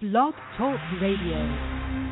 Blog Talk Radio.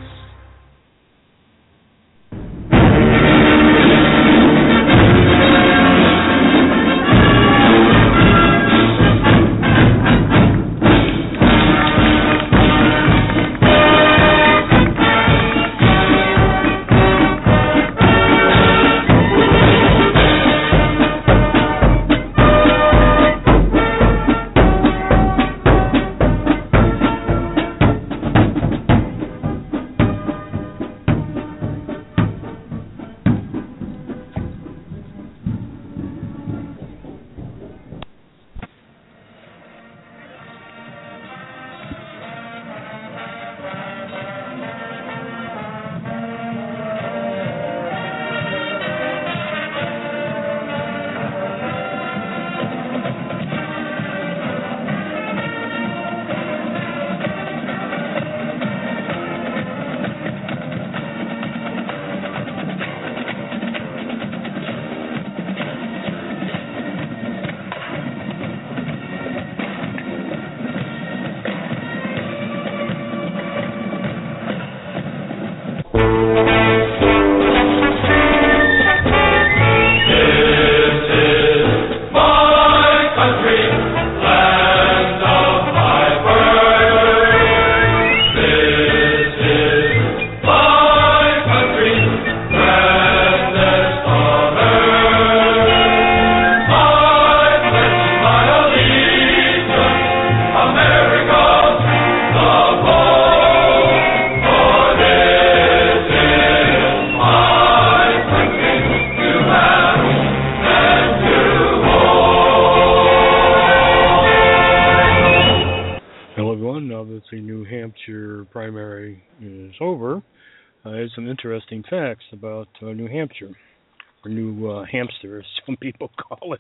Some interesting facts about New Hampshire, or New Hampshire, as some people call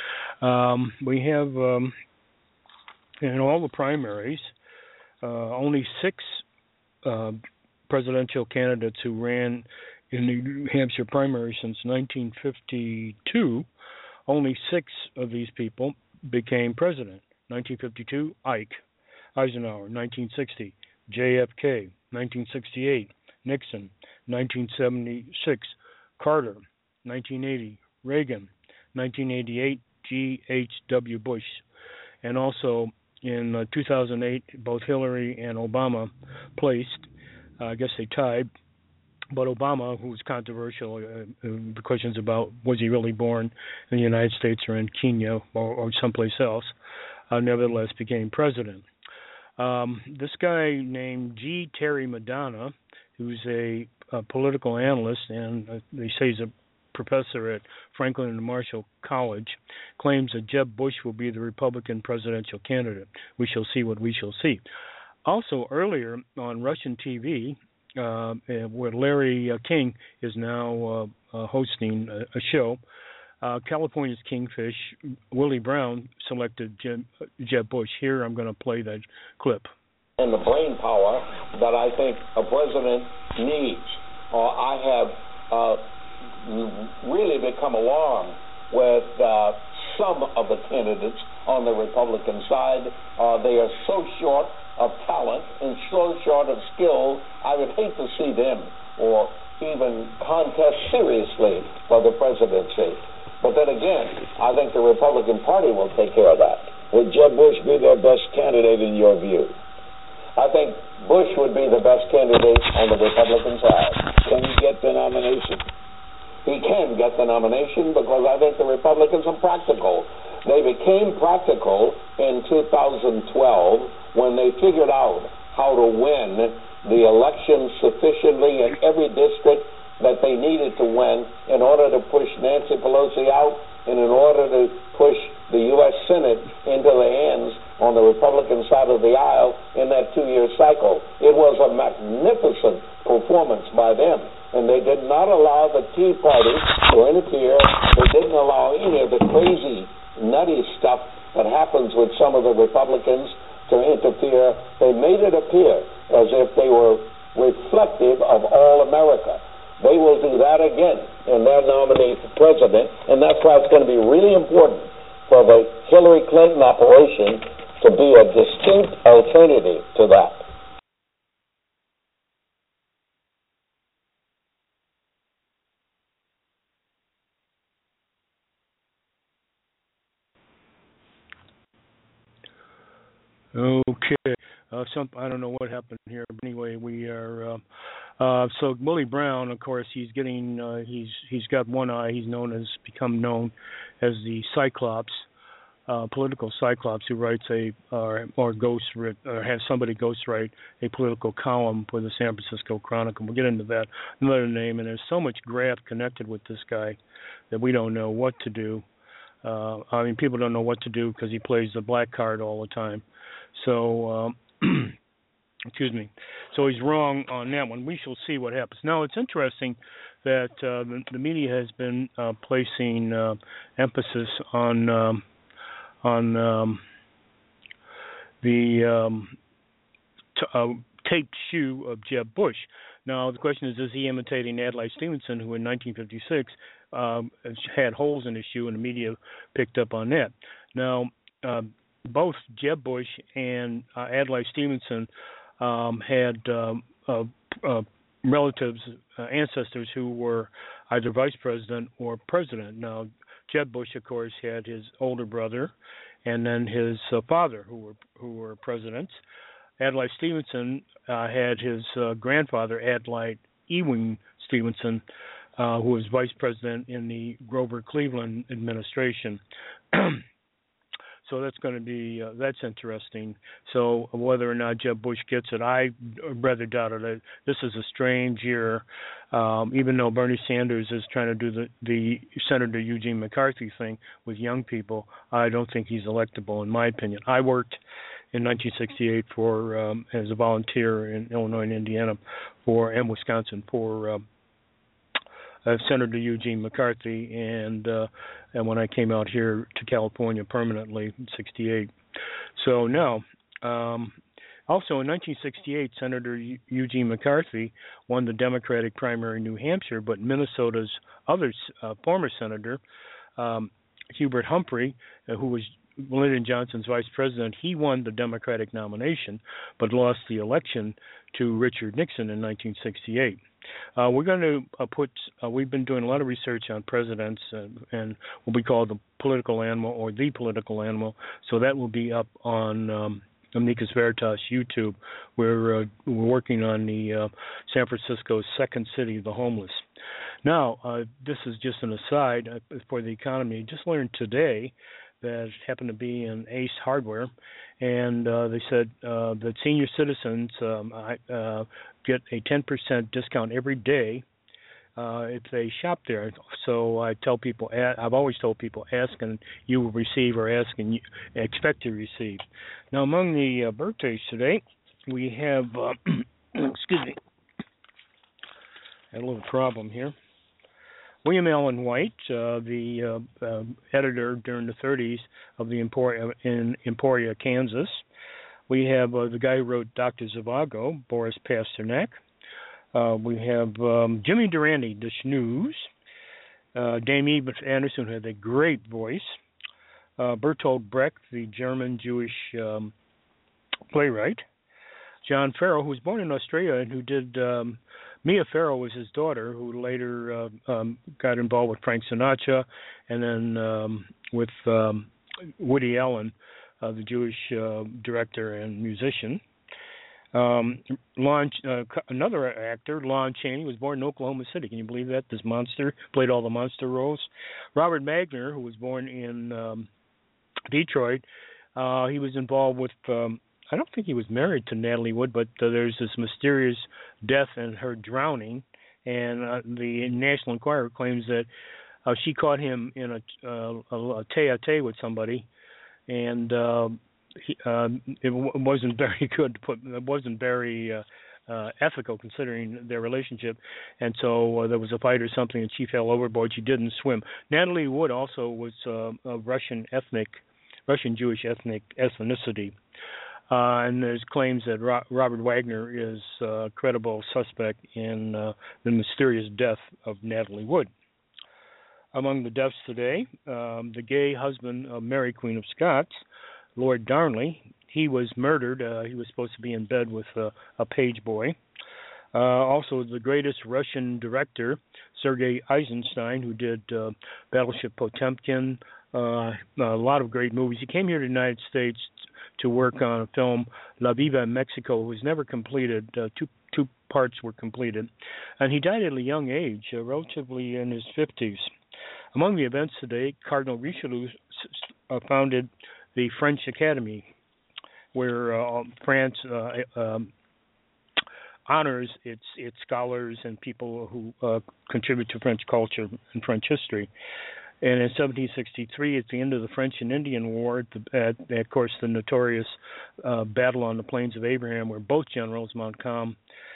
it. We have, in all the primaries, only 6 presidential candidates who ran in the New Hampshire primary since 1952. Only 6 of these people became president. 1952, Eisenhower. 1960, JFK. 1968, Nixon. 1976, Carter. 1980, Reagan. 1988, G.H.W. Bush. And also in 2008, both Hillary and Obama placed. I guess they tied. But Obama, who was controversial, the questions about was he really born in the United States or in Kenya or someplace else, nevertheless became president. This guy named G. Terry Madonna, who's a political analyst, and they say he's a professor at Franklin and Marshall College, claims that Jeb Bush will be the Republican presidential candidate. We shall see what we shall see. Also, earlier on Russian TV, where Larry King is now hosting a show, California's Kingfish, Willie Brown selected Jeb Bush. Here I'm going to play that clip. And the brain power that I think a president needs. I have really become alarmed with some of the candidates on the Republican side. They are so short of talent and so short of skill, I would hate to see them or even contest seriously for the presidency. But then again, I think the Republican Party will take care of that. Would Jeb Bush be their best candidate in your view? I think Bush would be the best candidate on the Republican side. Can he get the nomination? He can get the nomination because I think the Republicans are practical. They became practical in 2012 when they figured out how to win the election sufficiently in every district that they needed to win in order to push Nancy Pelosi out and in order to push the U.S. Senate into the hands on the Republican side of the aisle in that 2-year cycle. It was a magnificent performance by them, and they did not allow the Tea Party to interfere. They didn't allow any of the crazy, nutty stuff that happens with some of the Republicans to interfere. They made it appear as if they were reflective of all America. They will do that again in their nominee for president, and that's why it's going to be really important for the Hillary Clinton operation to be a distinct alternative to that. Okay. I don't know what happened here, but anyway, we are. So Willie Brown, of course, he's getting. He's got one eye. He's become known as the Cyclops, political Cyclops, who writes or has somebody ghostwrite a political column for the San Francisco Chronicle. We'll get into that another name, and there's so much graft connected with this guy that we don't know what to do. People don't know what to do because he plays the black card all the time. So, excuse me. So he's wrong on that one. We shall see what happens. Now, it's interesting that the media has been placing emphasis on the taped shoe of Jeb Bush. Now, the question is he imitating Adlai Stevenson, who in 1956 had holes in his shoe, and the media picked up on that. Now, both Jeb Bush and Adlai Stevenson had relatives, ancestors who were either vice president or president. Now, Jeb Bush, of course, had his older brother and then his father who were presidents. Adlai Stevenson had his grandfather, Adlai Ewing Stevenson, who was vice president in the Grover Cleveland administration. So that's going to be that's interesting. So whether or not Jeb Bush gets it, I rather doubt it. This is a strange year. Even though Bernie Sanders is trying to do the Senator Eugene McCarthy thing with young people, I don't think he's electable, in my opinion. I worked in 1968 as a volunteer in Illinois and Indiana and Wisconsin for Senator Eugene McCarthy, and when I came out here to California permanently in '68. So now, also in 1968, Senator Eugene McCarthy won the Democratic primary in New Hampshire, but Minnesota's other former senator, Hubert Humphrey, who was Lyndon Johnson's vice president, he won the Democratic nomination, but lost the election to Richard Nixon in 1968. We're going to we've been doing a lot of research on presidents and what we call the political animal or the political animal, so that will be up on Amicus Veritas YouTube. We're working on the San Francisco second city of the homeless. Now, this is just an aside for the economy. Just learned today that happened to be in Ace Hardware, and they said that senior citizens get a 10% discount every day if they shop there. So I tell people, I've always told people, ask and you will receive, or ask and you expect to receive. Now, among the birthdays today, we have, excuse me, had a little problem here. William Allen White, the editor during the 30s of the Emporia, Kansas. We have the guy who wrote Dr. Zhivago, Boris Pasternak. We have Jimmy Durante, the Snooze. Dame Eve Anderson, who had a great voice. Bertolt Brecht, the German-Jewish playwright. John Farrell, who was born in Australia and who did... Mia Farrow was his daughter, who later got involved with Frank Sinatra, and then with Woody Allen, the Jewish director and musician. Another actor, Lon Chaney, was born in Oklahoma City. Can you believe that? This monster played all the monster roles. Robert Magner, who was born in Detroit, he was involved with... I don't think he was married to Natalie Wood, but there's this mysterious death and her drowning, and the National Enquirer claims that she caught him in a tete-a-tete with somebody, and it wasn't very good. It wasn't very ethical considering their relationship, and so there was a fight or something, and she fell overboard. She didn't swim. Natalie Wood also was of Russian Jewish ethnicity. And there's claims that Robert Wagner is a credible suspect in the mysterious death of Natalie Wood. Among the deaths today, the gay husband of Mary Queen of Scots, Lord Darnley, he was murdered. He was supposed to be in bed with a page boy. Also, the greatest Russian director, Sergei Eisenstein, who did Battleship Potemkin, a lot of great movies. He came here to the United States to work on a film, La Viva in Mexico, was never completed. Two parts were completed. And he died at a young age, relatively in his 50s. Among the events today, Cardinal Richelieu founded the French Academy, where France honors its scholars and people who contribute to French culture and French history. And in 1763, at the end of the French and Indian War, of course, the notorious battle on the Plains of Abraham, where both generals, Montcalm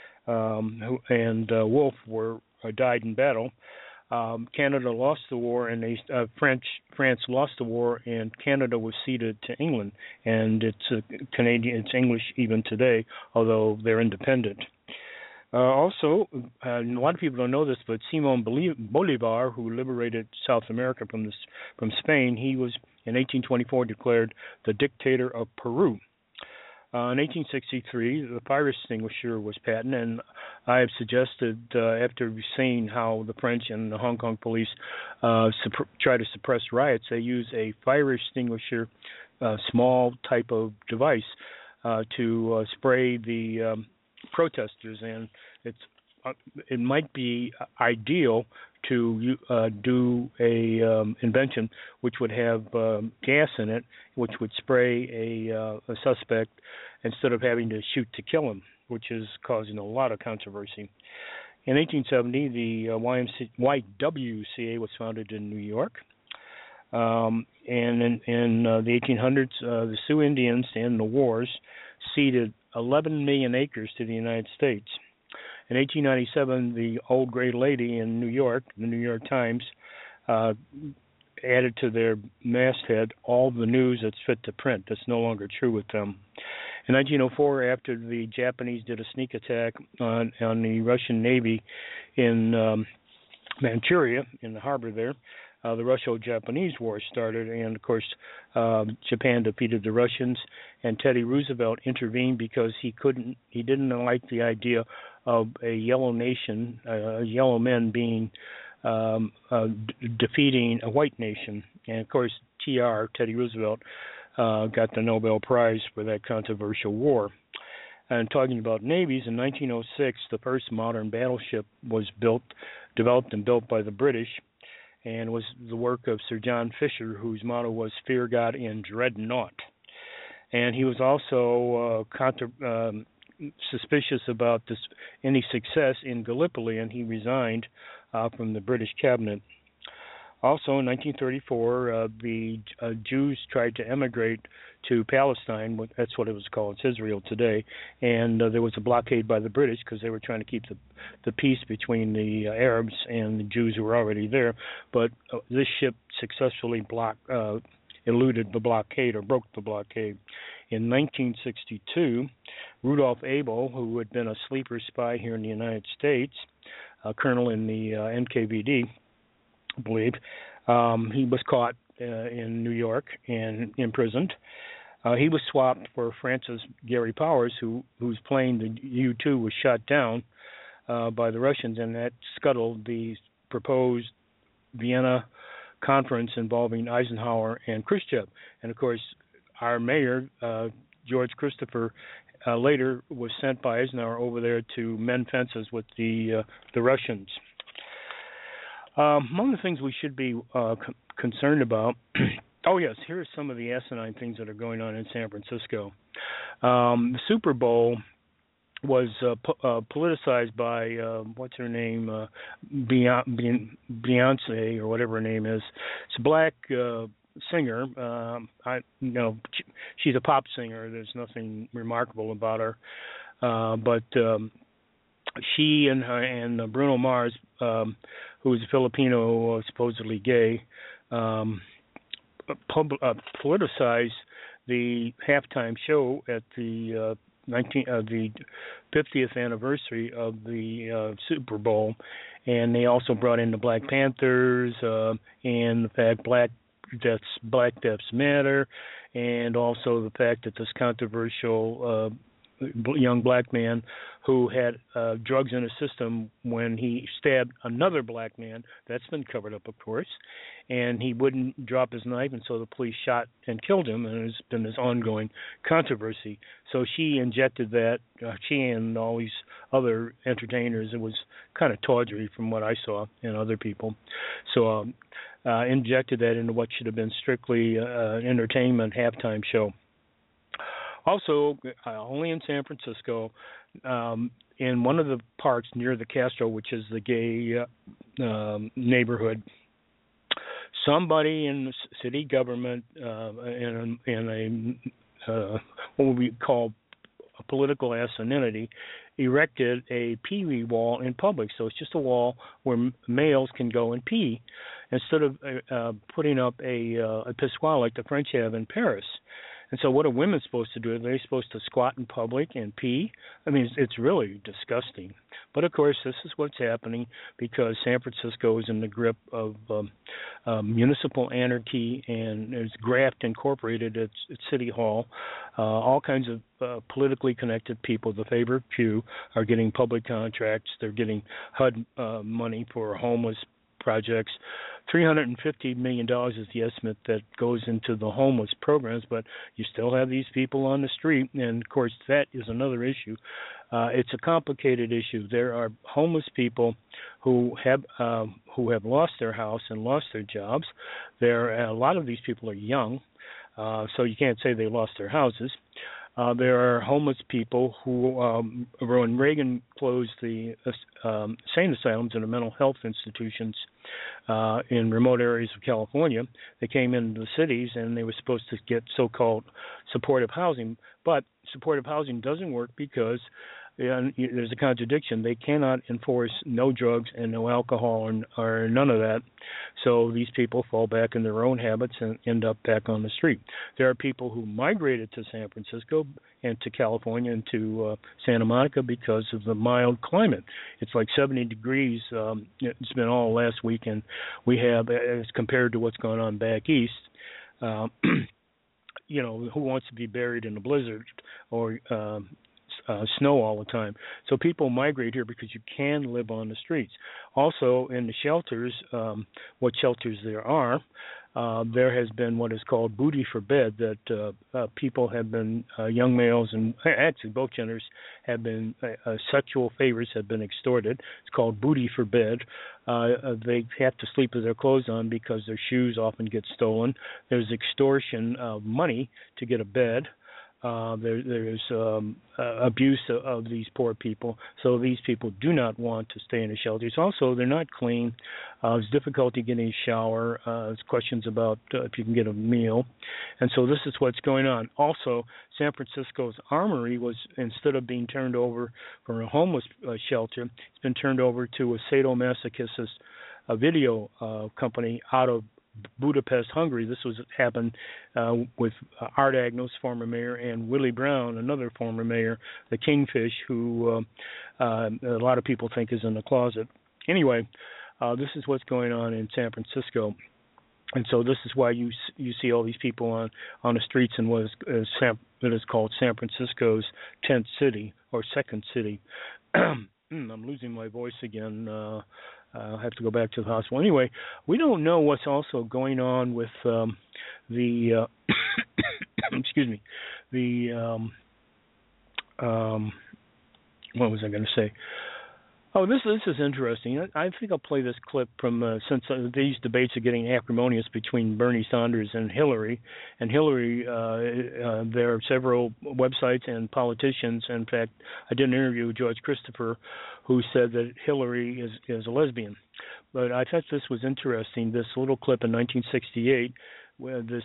and Wolfe, died in battle. Canada lost the war, and France lost the war, and Canada was ceded to England. And it's English even today, although they're independent. Also, a lot of people don't know this, but Simon Bolivar, who liberated South America from Spain, he was in 1824 declared the dictator of Peru. In 1863, the fire extinguisher was patented, and I have suggested, after seeing how the French and the Hong Kong police try to suppress riots, they use a fire extinguisher, small type of device, to spray the protesters, and it might be ideal to do a invention which would have gas in it, which would spray a suspect instead of having to shoot to kill him, which is causing a lot of controversy. In 1870, the YWCA was founded in New York. And in the 1800s, the Sioux Indians and the wars ceded 11 million acres to the United States. In 1897, the old gray lady in New York, the New York Times, added to their masthead all the news that's fit to print. That's no longer true with them. In 1904, after the Japanese did a sneak attack on the Russian Navy in Manchuria, in the harbor there, the Russo-Japanese War started, and of course, Japan defeated the Russians, and Teddy Roosevelt intervened because he didn't like the idea of a yellow nation, yellow men being defeating a white nation, and of course, Teddy Roosevelt, got the Nobel Prize for that controversial war. And talking about navies, in 1906, the first modern battleship was developed and built by the British, and was the work of Sir John Fisher, whose motto was "Fear God and Dread Naught." And he was also suspicious about any success in Gallipoli, and he resigned from the British cabinet. Also, in 1934, the Jews tried to emigrate to Palestine. That's what it was called. It's Israel today. And there was a blockade by the British because they were trying to keep the peace between the Arabs and the Jews who were already there. But this ship successfully eluded the blockade, or broke the blockade. In 1962, Rudolph Abel, who had been a sleeper spy here in the United States, a colonel in the NKVD, I believe, he was caught in New York and imprisoned. He was swapped for Francis Gary Powers, whose plane, the U-2, was shot down by the Russians, and that scuttled the proposed Vienna conference involving Eisenhower and Khrushchev. And of course, our mayor, George Christopher, later was sent by Eisenhower over there to mend fences with the Russians. Among the things we should be concerned about, oh yes, here are some of the asinine things that are going on in San Francisco. The Super Bowl was politicized by, what's her name, Beyonce, or whatever her name is. It's a black singer. She's a pop singer. There's nothing remarkable about her. But she and Bruno Mars, who is a Filipino, supposedly gay, politicized the halftime show at the 50th anniversary of the Super Bowl, and they also brought in the Black Panthers and the fact Black Deaths Matter, and also the fact that this controversial young black man who had drugs in his system when he stabbed another black man, that's been covered up, of course, and he wouldn't drop his knife, and so the police shot and killed him, and there's been this ongoing controversy. So she injected that, she and all these other entertainers. It was kind of tawdry from what I saw, and other people. So injected that into what should have been strictly an entertainment halftime show. Also, only in San Francisco, in one of the parks near the Castro, which is the gay neighborhood, somebody in the city government, in a what we call a political entity, erected a pee-wee wall in public. So it's just a wall where males can go and pee, instead of putting up a pissoir like the French have in Paris. And so what are women supposed to do? Are they supposed to squat in public and pee? I mean, it's really disgusting. But, of course, this is what's happening because San Francisco is in the grip of municipal anarchy, and there's graft incorporated at City Hall. All kinds of politically connected people, the favored few, are getting public contracts. They're getting HUD money for homeless projects. $350 million is the estimate that goes into the homeless programs, but you still have these people on the street, and of course that is another issue. It's a complicated issue. There are homeless people who have lost their house and lost their jobs. A lot of these people are young, so you can't say they lost their houses. There are homeless people who, when Reagan closed the insane asylums and the mental health institutions in remote areas of California, they came into the cities and they were supposed to get so-called supportive housing. But supportive housing doesn't work because there's a contradiction. They cannot enforce no drugs and no alcohol or none of that. So these people fall back in their own habits and end up back on the street. There are people who migrated to San Francisco and to California and to Santa Monica because of the mild climate. It's like 70 degrees. It's been all last week, and we have, as compared to what's going on back east, who wants to be buried in a blizzard or snow all the time. So people migrate here because you can live on the streets. Also, in the shelters, what shelters there are, there has been what is called booty for bed, that people have been, young males and actually both genders have been, sexual favors have been extorted. It's called booty for bed. They have to sleep with their clothes on because their shoes often get stolen. There's extortion of money to get a bed. There's abuse of these poor people, so these people do not want to stay in the shelters. Also, they're not clean. There's difficulty getting a shower. There's questions about if you can get a meal. And so this is what's going on. Also, San Francisco's Armory was, instead of being turned over for a homeless shelter, it's been turned over to a sadomasochist video company out of Budapest, Hungary. This happened with Art Agnos, former mayor, and Willie Brown, another former mayor, the Kingfish, who a lot of people think is in the closet. Anyway, this is what's going on in San Francisco. And so this is why you see all these people on the streets in what is called San Francisco's 10th city, or second city. I'm losing my voice again. I'll have to go back to the hospital. Anyway, we don't know what's also going on with the excuse me, what was I going to say? Oh, this is interesting. I think I'll play this clip from since these debates are getting acrimonious between Bernie Sanders and Hillary. And Hillary, there are several websites and politicians. In fact, I did an interview with George Christopher, who said that Hillary is a lesbian. But I thought this was interesting. This little clip in 1968, where this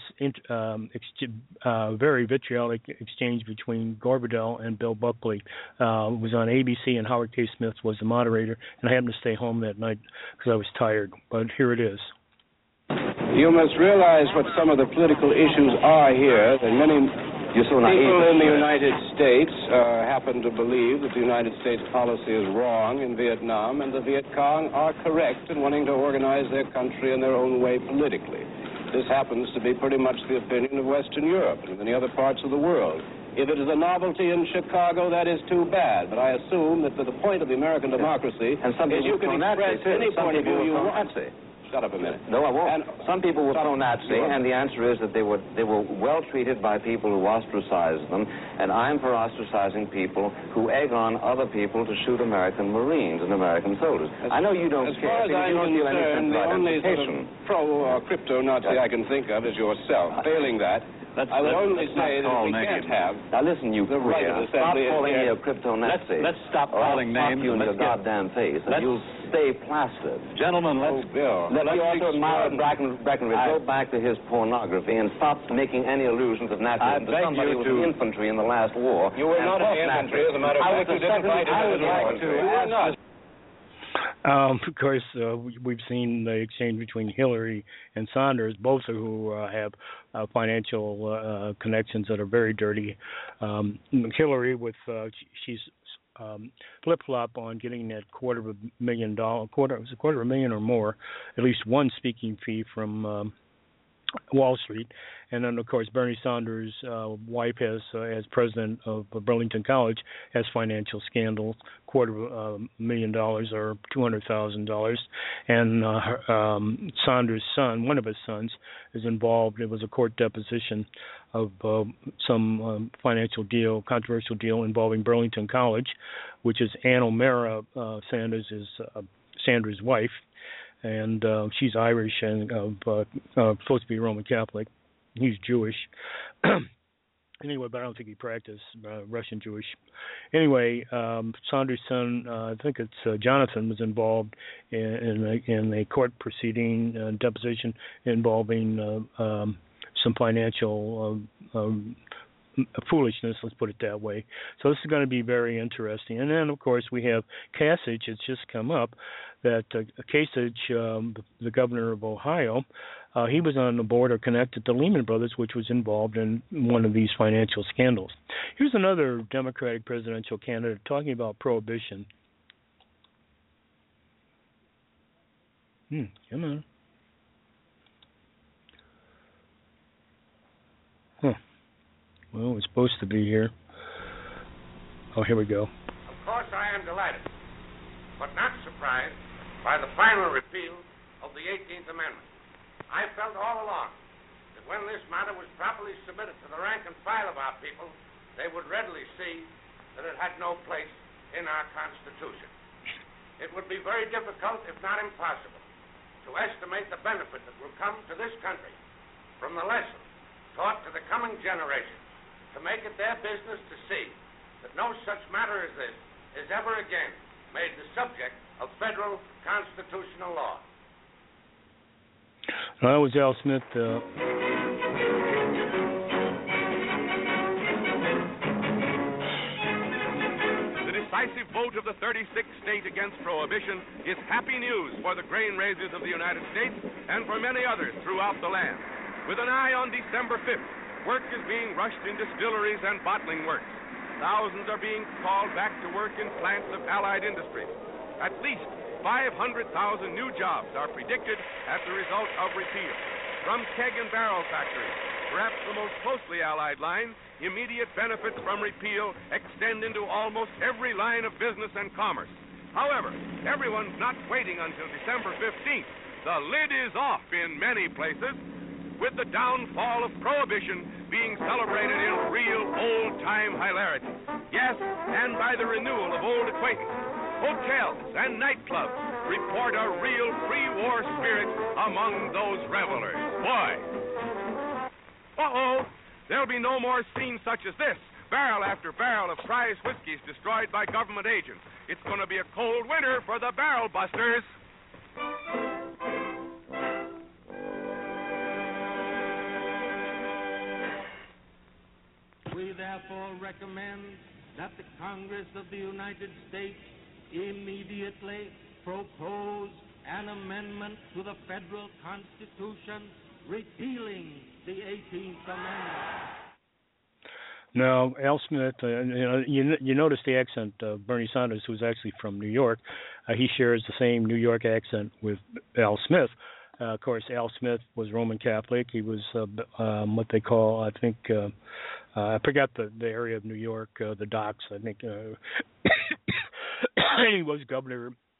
very vitriolic exchange between Gore Vidal and Bill Buckley was on ABC, and Howard K. Smith was the moderator, and I happened to stay home that night because I was tired. But here it is. You must realize what some of the political issues are here, that many people in the United States happen to believe that the United States policy is wrong in Vietnam, and the Viet Cong are correct in wanting to organize their country in their own way politically. This happens to be pretty much the opinion of Western Europe and many other parts of the world. If it is a novelty in Chicago, that is too bad. But I assume that the point of the American democracy is you can express any point of view you want. Shut up a minute. No, I won't. And some people were pro-Nazi, and the answer is that they were well treated by people who ostracized them, and I'm for ostracizing people who egg on other people to shoot American Marines and American soldiers. I know you don't care. As far as I'm concerned, the only sort of pro-crypto-Nazi I can think of is yourself. Failing that, I would only say that we can't have... Now listen, you the right of stop assembly calling me a crypto-Nazi. Let's stop calling names. You in your goddamn face, and you'll stay plastered. Gentlemen, let's... Let the author of Myra Breckinridge go back to his pornography and stop making any allusions of Nazism to somebody who was in the infantry in the last war. You were not in the infantry, as a matter of fact. You didn't fight in the war. You were not. Of course, we've seen the exchange between Hillary and Sanders, both of who have financial connections that are very dirty. Hillary, with she's flip-flop on getting that $250,000 or more, at least one speaking fee from Wall Street. And then, of course, Bernie Sanders' wife has, as president of Burlington College, has financial scandals, $250,000 or $200,000. And Sanders' son, one of his sons, is involved. It was a court deposition of some financial deal, controversial deal involving Burlington College, which is Ann O'Mara, Sanders' wife. And she's Irish and supposed to be Roman Catholic. He's Jewish. Anyway, but I don't think he practiced Russian Jewish. Anyway, Sanders' son, I think it's Jonathan, was involved in a court proceeding, deposition involving some financial foolishness, let's put it that way. So this is going to be very interesting. And then, of course, we have Kasich. It's just come up that Kasich, the governor of Ohio, he was on the board or connected to Lehman Brothers, which was involved in one of these financial scandals. Here's another Democratic presidential candidate talking about prohibition. Come on. Well, it's supposed to be here. Oh, here we go. Of course, I am delighted, but not surprised by the final repeal of the 18th Amendment. I felt all along that when this matter was properly submitted to the rank and file of our people, they would readily see that it had no place in our Constitution. It would be very difficult, if not impossible, to estimate the benefit that will come to this country from the lesson taught to the coming generations, to make it their business to see that no such matter as this is ever again made the subject of federal constitutional law. That was Al Smith. The decisive vote of the 36th state against prohibition is happy news for the grain raisers of the United States and for many others throughout the land. With an eye on December 5th, work is being rushed in distilleries and bottling works. Thousands are being called back to work in plants of allied industries. At least 500,000 new jobs are predicted as the result of repeal. From keg and barrel factories, perhaps the most closely allied line, immediate benefits from repeal extend into almost every line of business and commerce. However, everyone's not waiting until December 15th. The lid is off in many places, with the downfall of prohibition being celebrated in real old-time hilarity. Yes, and by the renewal of old acquaintances. Hotels and nightclubs report a real pre-war spirit among those revelers. Boy! Uh-oh! There'll be no more scenes such as this. Barrel after barrel of prize whiskeys destroyed by government agents. It's going to be a cold winter for the barrel busters. We therefore recommend that the Congress of the United States immediately propose an amendment to the federal Constitution repealing the 18th Amendment. Now, Al Smith, you notice the accent of Bernie Sanders, who's actually from New York. He shares the same New York accent with Al Smith. Of course, Al Smith was Roman Catholic. He was what they call, I think, I forgot the area of New York, the docks, I think. He was governor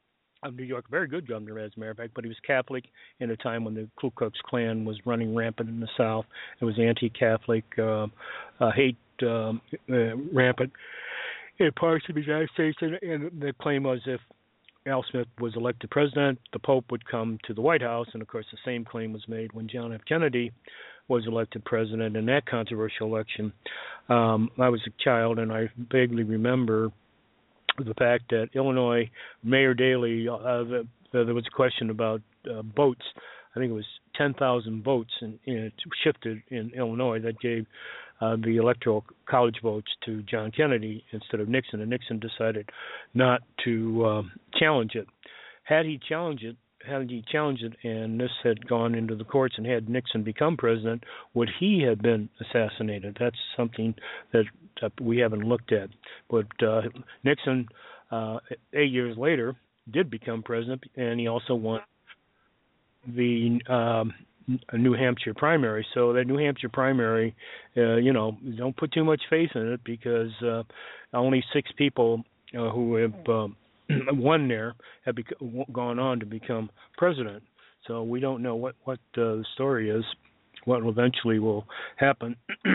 of New York, very good governor, as a matter of fact, but he was Catholic in a time when the Ku Klux Klan was running rampant in the South. It was anti-Catholic hate rampant in parts of the United States, and the claim was if Al Smith was elected president, the Pope would come to the White House, and of course the same claim was made when John F. Kennedy was elected president in that controversial election. I was a child, and I vaguely remember the fact that Illinois Mayor Daley, there was a question about votes. I think it was 10,000 votes, and it shifted in Illinois that gave the Electoral College votes to John Kennedy instead of Nixon, and Nixon decided not to challenge it. Had he challenged it, and this had gone into the courts, and had Nixon become president, would he have been assassinated? That's something that we haven't looked at. But Nixon, 8 years later, did become president, and he also won the New Hampshire primary. So that New Hampshire primary, don't put too much faith in it, because only 6 people who have won there have gone on to become president. So we don't know what the story is, what eventually will happen.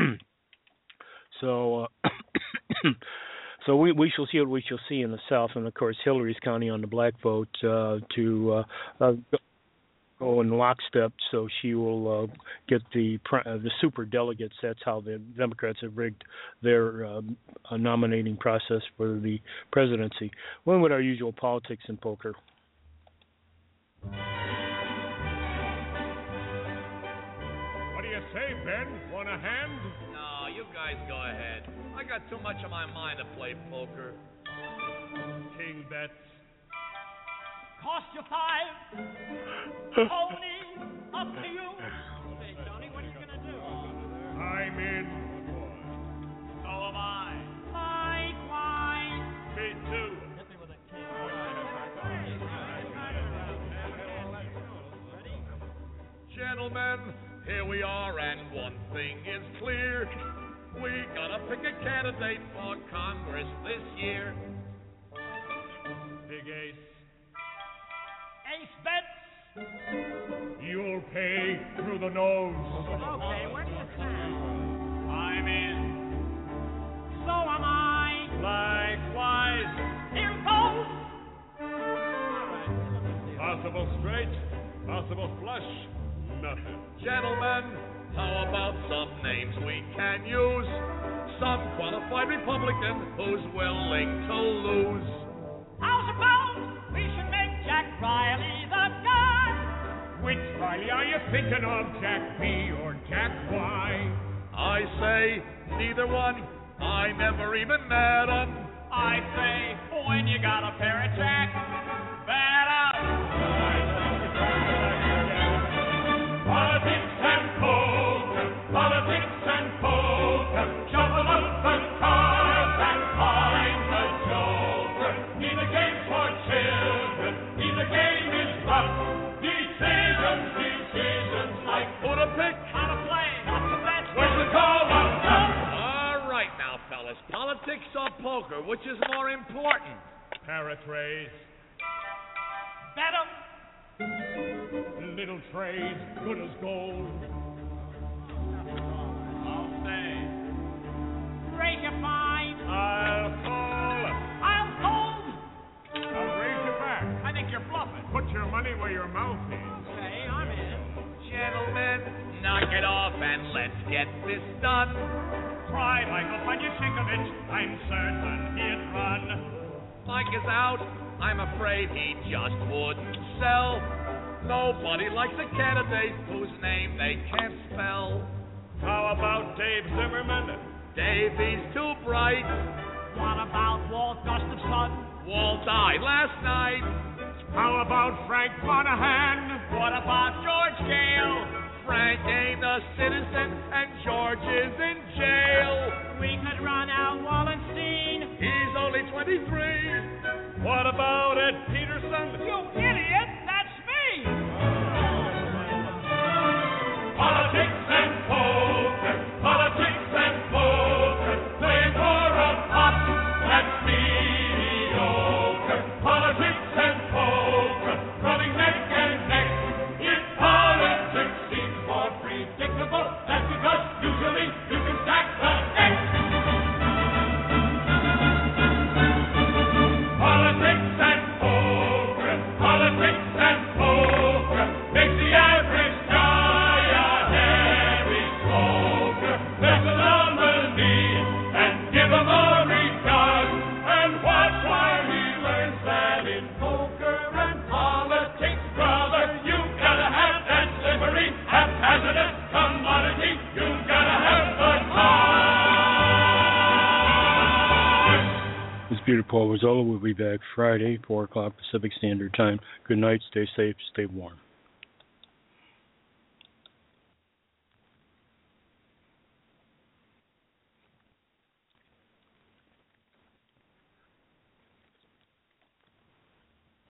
So we shall see what we shall see in the South, and of course Hillary's counting on the black vote to go in lockstep, so she will get the super delegates. That's how the Democrats have rigged their nominating process for the presidency. When would our usual politics and poker? What do you say, Ben? Want a hand? No, you guys go ahead. I got too much on my mind to play poker. King bets. Cost you 5. Tony, up to you. Hey, Tony, what are you going to do? I'm in. So am I. Likewise. Me too. Hit me with a king. Gentlemen, here we are, and one thing is clear. We gotta pick a candidate for Congress this year. Big Ace. Ace bets. You'll pay through the nose. Okay, where do you stand? I'm in. So am I. Likewise. Here goes. Possible straight, possible flush, nothing. Gentlemen, how about some names we can use? Some qualified Republican who's willing to lose. How's about we should make Jack Riley the guy? Which Riley are you thinking of, Jack B or Jack Y? I say neither one. I never even met him. I say when you got a pair of Jack, bet up. Politics and poker, politics and poker, shuffle up the cards and find the joker. Neither game's for children, neither game is rough. Decisions like who to pick, how to play, what to bet, where's the call on top. All right now, fellas, politics or poker, which is more important? Paratrays. bet 'em. Little trays, good as gold. I'll say. Raise your fine. I'll call. I'll hold. I'll raise you back. I think you're bluffing. Put your money where your mouth is. Okay, I'm in. Gentlemen, knock it off and let's get this done. Try Michael Fanyashikovich. I'm certain he'd run. Mike is out. I'm afraid he just wouldn't sell. Nobody likes a candidate whose name they can't spell. How about Dave Zimmerman? Davey's too bright. What about Walt Gustafson? Walt died last night. How about Frank Monahan? What about George Gale? Frank ain't a citizen and George is in jail. We could run out Wallenstein. He's only 23. What about Ed Peterson? You idiot! That's me! Politics and poker, politics and poker, playing for a pot that's mediocre. Politics and poker. Peter Paul Rossola. We'll be back Friday, 4 o'clock Pacific Standard Time. Good night. Stay safe. Stay warm.